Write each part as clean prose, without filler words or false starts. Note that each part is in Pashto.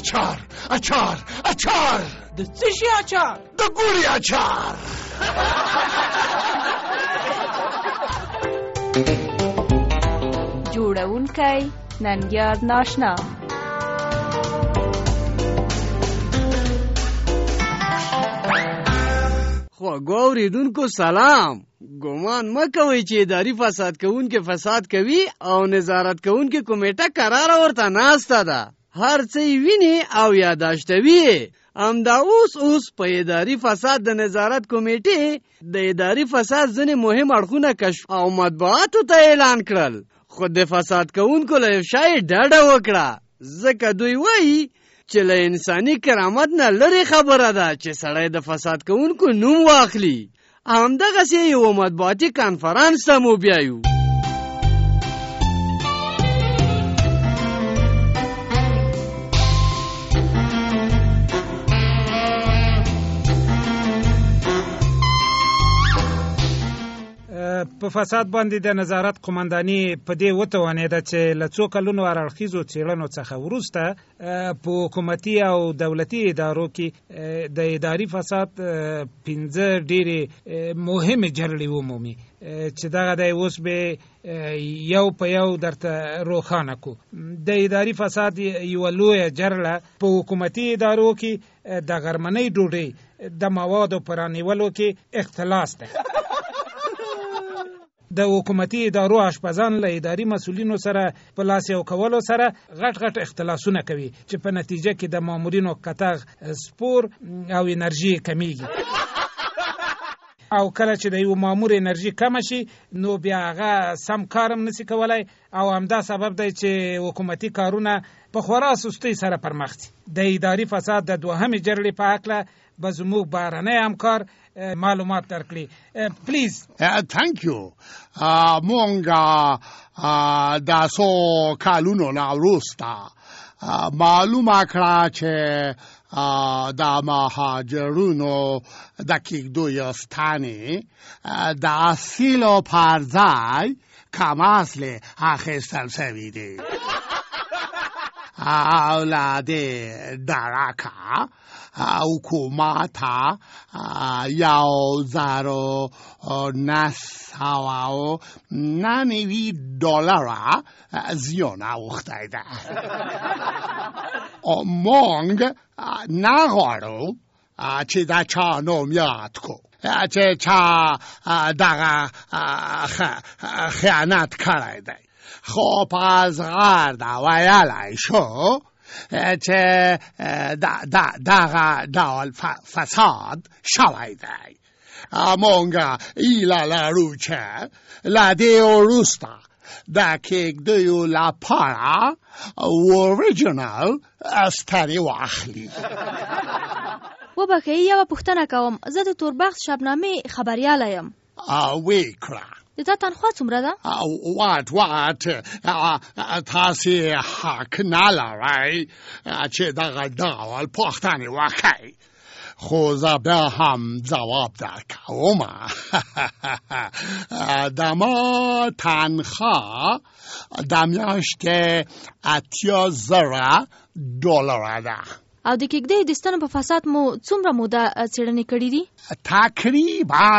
اچار اچار اچار. د څه شي اچار؟ د ګوړې اچار. جوړونکی ننګیال ناشنا. خواږه اوریدونکو سلام. ګمان مه کوئ چې اداري فساد کوونکي فساد کوي او نظارت کوونکي کمیټه قراره ورته ناسته ده. هر څه یې ویني او یاداشتوي. همدا اوس په اداري فساد د نظارت کمیټې د اداري فساد ځینې مهم اړخونه کشف او مطبوعاتو ته اعلان کړل. خو د فساد کوونکو له شای ډډه وکړه، ځکه دوی وایي چې له انساني کرامت نه لرې خبره ده چې سړی د فساد کوونکو نوم واخلي. همدغسې یو مطبوعاتي کانفرانس ته مو بیایو. په فساد باندې د نظارت قومنداني په دې وتوانېده چې له څو کلونو هراړخیزو څېړنو څخه وروسته په حکومتي او دولتي ادارو کې د اداري فساد 15 ډېرې مهمې جرړې ومومي چې دغه دی اوس به یو په یو درته روښانه کو. د اداري فساد یوه لویه جرړه په حکومتي ادارو کې د غرمنۍ ډوډۍ د موادو په رانیولو کې اختلاس ده. د حکومتي ادارو اشپزان له اداري مسؤلینو سره په لاس یو کولو سره غټ اختلاسونه کوي چې په نتیجه کې د مامورینو کتغ سپور او انرژي کمیږي. او کله چې د یو مامور انرژي کم شي نو بیا هغه سم کارم نسی کولای او همدا سبب دی چې حکومتي کارونه په خورا سستۍ سره پرمخ ځي. د اداري فساد د دوهمې جرړې په هکله به زموږ بهرنی همکار معلومات درکړي. پلیز. تhank you. مونږ د څو کلونو نه وروسته معلومه کړه چې د مهاجرونو د کېږدو ستنې د اصیلو پر ځای کم اصل اخیستل شوي دي. او له دې درکه حکومت 1999 دلار زیان اوخته ده. مونږ نغواړو چې دا چا نوم یاد کو چې چا دغه خیانت کړی دی. خب از غرد ویلی شو چې دغه ډول فساد شوی دی. مونږ ایله لرو چې له دې وروسته د کېږدیو لپاره اوریجنال ستنې واخلي. وبخښئ یوه پوښتنه کوم. زه د توربخت شبنامې خبریاله یم. ویې کړه. د تا تنخوا څومره ده؟ وات تاسې حق نه لرئ چې دغه ډول پوښتنې وکړئ. خو زه بیا هم ځواب درکوم. د ما تنخوا د میاشتې 80,000 دلار ده. او د کېږدۍ د ستنو په فساد مو څومره موده څېړنې کړي دي؟ تقریبا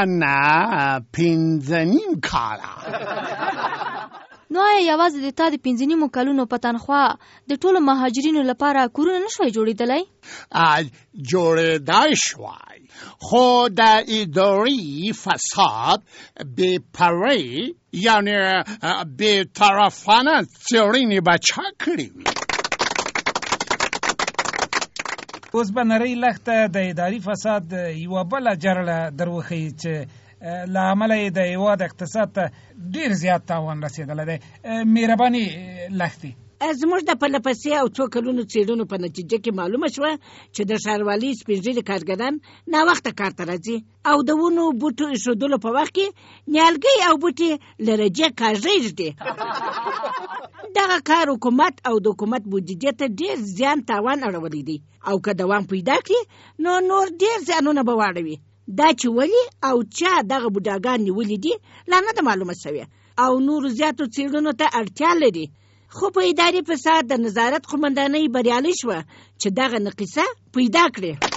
5.5 کاله. نو آیا یوازې د تا د 5.5 کلونو په تنخوا د ټولو مهاجرینو لپاره کورونه نشوی جوړېدلی؟ جوړېدای شوی، خو د اداري فساد بې پرې یعنې بېطرفانه څېړنې به چا کړې وي؟ اوس به نرۍ لښته د اداري فساد یوه بله جرړه در وښیي چې له امله یې د هېواد اقتصاد ته ډېر زیات تاوان رسېدلی دی. مهرباني لښتې. زموږ د پرله پسې او څو کلونو څېړنو په نتیجه کې معلومه شوه چې د ښاروالۍ سپین ږیري کارګران ناوخته کار ته راځي او د ونو بوټو ایښودلو په وخت کې نیالګۍ او بوټي له رجې کاږه ږدي. دغه کار حکومت او د حکومت بودیجې ته ډېر زیان تاوان اړولی دی او که دوام پیدا کړي نو نور ډېر زیانونه به واړوي. دا چې ولې او چا دغه بوډاګان نیولي دي لا نه ده معلومه شوې او نورو زیاتو څېړنو ته اړتیا لري. خو په اداري فساد د نظارت قومندانۍ بریالۍ شوه چې دغه نقیصه پیدا کړي.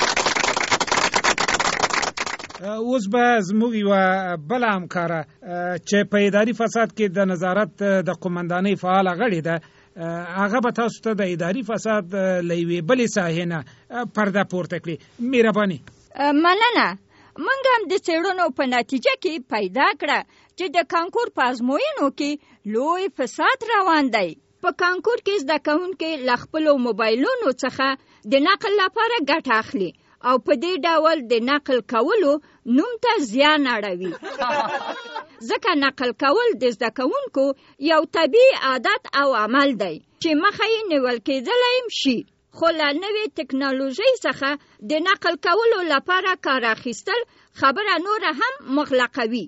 اوس به زموږ یوه بله همکاره چې په اداري فساد کې د نظارت د قومندانۍ فعاله غړې ده هغه به تاسو ته د اداري فساد له یوې بلې ساحې نه پرده پورته کړي. مهرباني. مننه. موږ هم د څېړنو په نتیجه کې پیدا کړه چې د کانکور په ازموینو کې لوی فساد روان دی. په کانکور کې زده کوونکي له خپلو موبایلونو څخه د نقل لپاره ګټه اخلي او په دې ډول د نقل کولو نوم ته زیان اړوي. ځکه نقل کول د زده کوونکو یو طبیعي عادت او عمل دی چې مخه یې نیول کېدلی شي. خو له نوې ټکنالوژۍ څخه د نقل کولو لپاره کار اخیستل خبره نوره هم مغلقوي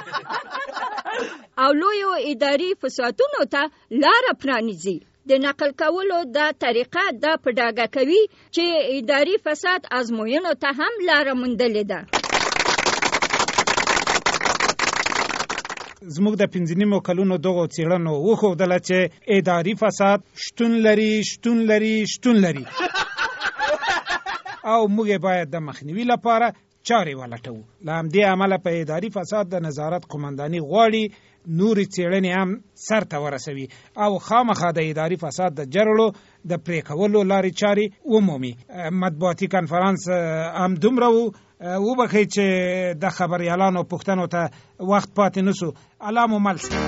او لویو اداري فسادونو ته لاره پرانیزي. د نقل کولو دا طریقه دا په ډاګه کوي چې اداري فساد ازموینو ته هم لاره موندلې ده. زموږ د 15 کلونو دغو څېړنو وښودله چې اداري فساد شتون لري او موږ باید د مخنیوي لپاره چارې ولټوو. له همدې عمله په اداري فساد د نظارت قومنداني غواړي نورې څېړنې هم سر ته ورسوي او خامخا د اداري فساد د جرړو د پرې کولو لارې چارې ومومي. مطبوعاتي کنفرانس هم دومره وبخئ چې د خبریالانو پوښتنو ته وخت پاتې نسو. الله مو مل شه.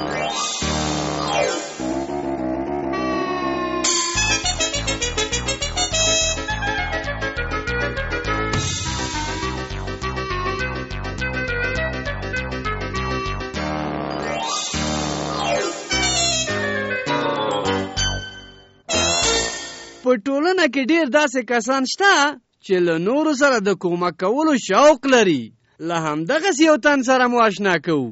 په ټولنه کې ډیر داسې کسان شته چې له نورو سره د کومک کولو شوق لري. له همدغسې یو تن سره مو اشنا کوو.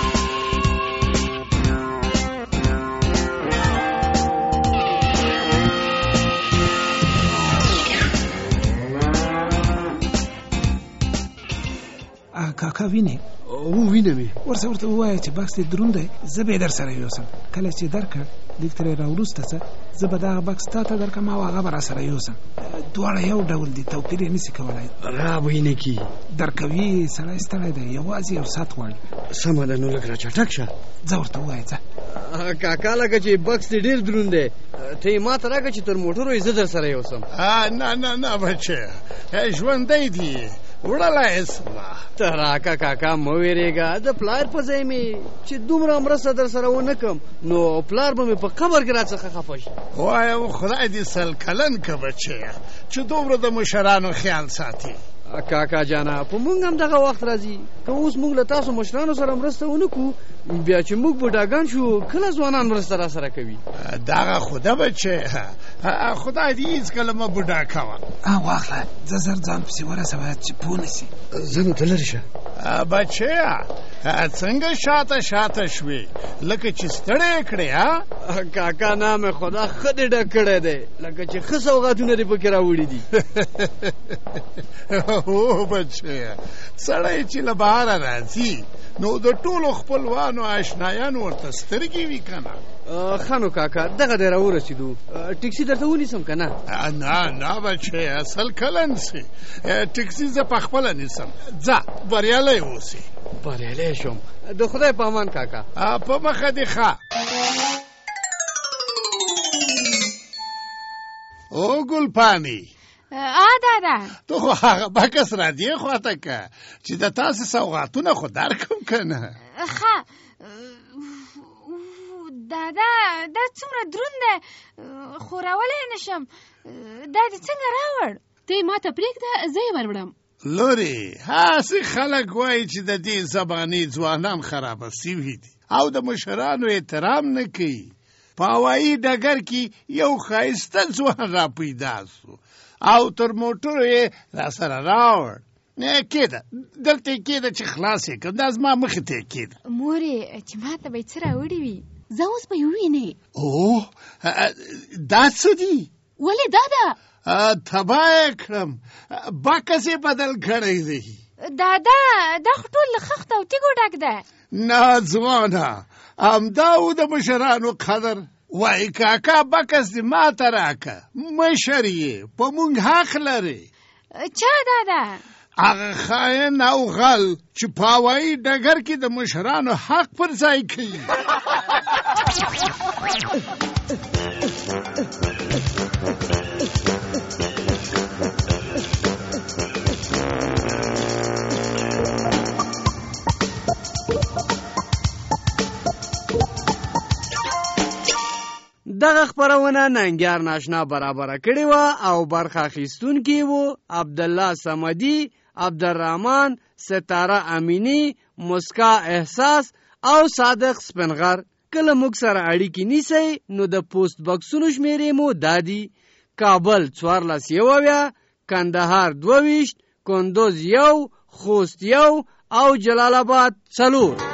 کاکا وینې؟ وینمې. ورته ووایه چې بکس دې دروند دی، زه به یې در سره یوسم. کله چې درکړ لږ ترې راوروسته څه زه به دغه بکس تا ته درکړم او هغه به را سره یوسم. دواړه یو ډول دي، توپیر یې نشي کولی. را وینې کی درکوي سړی ستړی دی، یوازې یو ساعت غواړي. سمه ده، نو لږ را چټک شه. ځه ورته ووایه ځه. کاکا لکه چې بکس دې ډېر دروند دی، ته یې ما ته راکړه چې تر موټرو یې زه در سره یوسم. نه بچه ژوندی دی، وړلی اسمه. ته راکه کاکا مه ویرېږه، د پلار په ځای مې چې دومره مرسته در سره ونه کړم نو پلار به مې په قبر کې راڅخه خفه شي. وایه خدای دې سل کلن که بچیه چې دومره د مشرانو خیال ساتي. کاکا جانا په مونږ هم دغه وخت راځي که اوس مونږ له تاسو مشرانو سره مرسته ونه کړو بیا چې موږ بوډاګان شو کله ځوانان مرسته را سره کوي. دغه خوده بچه خدای دې هېڅکله مه بوډا کوه. واخله ځه زر ځان پسې ورسوه چې پوه نه سي. زه نو ته لرې شه. بچیه څنګه شاته شوې لکه چې ستړی کړې؟ کاکا نام خدا ښه دې ډک کړی دی لکه چې ښه سوغاتونه دې پکې راوړي دي. او بچیه سړی چې له بهره راځي نو د ټولو خپلوانو آشنایانو ورته سترګې وي که نه؟ ښه نو کاکا دغه دی راورسېدو، ټکسي درته ونیسم که نه؟ نه بچیه سل کلن سي، ټکسي زه پخپله نیسم. ځه بریالی اوسې. بریالی شم، د خدای په امان کاکا. په مخه دې ښه. او ګلپانې دادا تو خو هغه بکس را دې خواته که چې د تاسې سوغاتونه خو درکم که نه؟ ښه دادا دا څومره دروند دی خو راولی نشم. دا دې څنګه راوړ؟ ته یې ما ته پرېږده زه یې وروړم. لورې هسې خلک وایي چې د دې زمانې ځوانان خرابه سوي دي او د مشرانو احترام نه کوي. په هوایي ډګر کې یو ښایسته ځوان را پیدا سو او تر موټرو یې را سره راوړ. کېده دلته یې کېده چې خلاص یې کړم. دا زما مخې ته یې کېده. مورې چې ما ته به یې څه راوړي وي؟ زه اوس به یې ووینې. اوه دا څه دي؟ ولې دادا؟ تباه یې کړم، بکس یې بدل کړی دی. دادا دا خو ټول له خښت او تیږو ډک ده. نه ځوانه همدا و د مشرانو قدر. وای کاکا بکس دې ماته راکه، مشر یې، په مونږ حق لري. چا دادا؟ هغه خاین او غل چې په هوایي ډګر کې د مشرانو حق پر ځای کوي. دغه خبرونه ننګیار ناشنا برابر کړي و او برخه اخیستونکي وو عبدالله صمدی، عبدالرحمن، ستاره امینی، مسکا احساس او صادق سپنغر. کله موږ سره اړیکې نیسئ نو د پوسټ بکسونو شمیرې مو دادي: کابل 14 کندهار 22 کندوز 1 خوست 1 او جلال آباد 4.